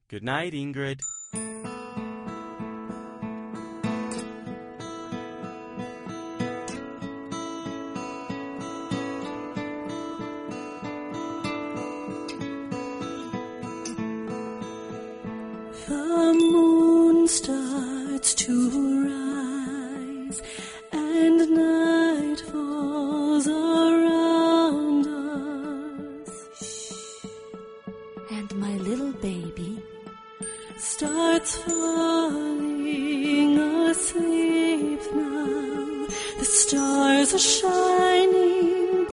Good night, Ingrid. The moon starts to rise, and night falls around us. And my little baby starts falling asleep now. The stars are shining